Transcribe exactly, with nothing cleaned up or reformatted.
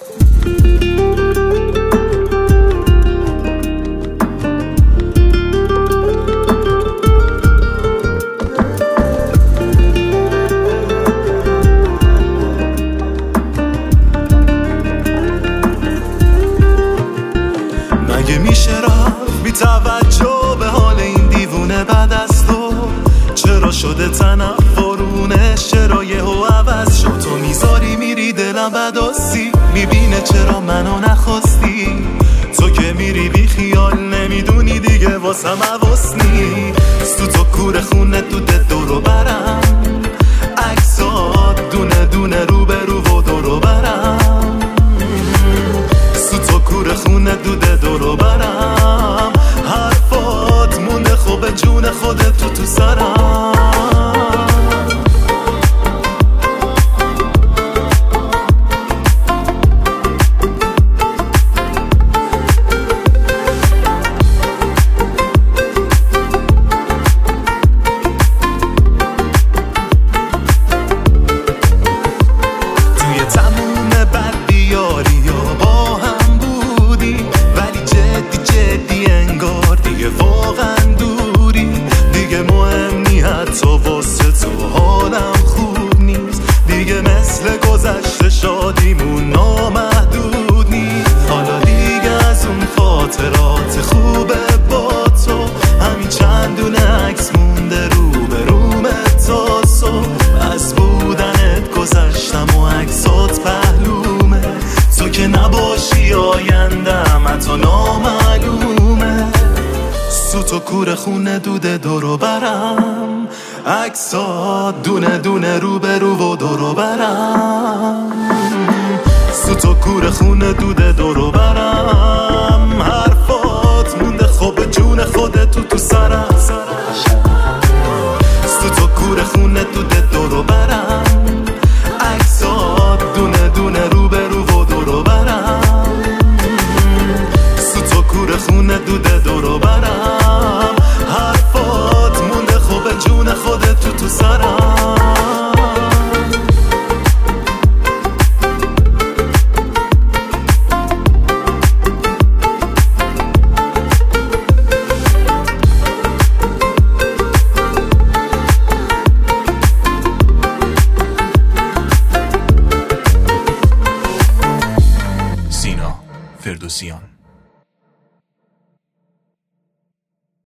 مگه میشه رفت بی توجه به حال این دیوونه بعد از تو؟ چرا شده تنفرونش؟ چرا یهو عوض شد؟ تو میذاری میری دلم بداستی، میبینه چرا منو نخواستی؟ تو که میری بی خیال نمیدونی دیگه واسم حواس نیست. تو تو کور خونه تو ده دورو برم، عکسات دونه دونه رو به رو و دورو برم. تو تو کور خونه دوده دورو برم، حرفات مونده خوبه جون خودت تو تو سرم. تو واسه تو حالم خوب نیست دیگه، مثل گذشته شادیمون نامحدود نیست. حالا دیگه از اون خاطرات خوبه با تو، همین چندونه عکس مونده رو به روم تا صبح. از بودنت گذشتم و عکسات پهلومه، تو که نباشی آیندم حتی نامعلومه. تو تو کور خونه دوده دورو برم، عکسات دونه دونه رو به رو و دورو برم. تو تو کور خونه دوده دورو برم، حرفات مونده خوب جون خودت تو تو سرم. تو تو کور خونه دوده دورو برم، عکسات دونه دونه رو به رو و دورو برم. تو تو کور خونه دوده دورو برم، حرفات مونده خوب جون خودت تو تو سرم. سینا فردوسیان.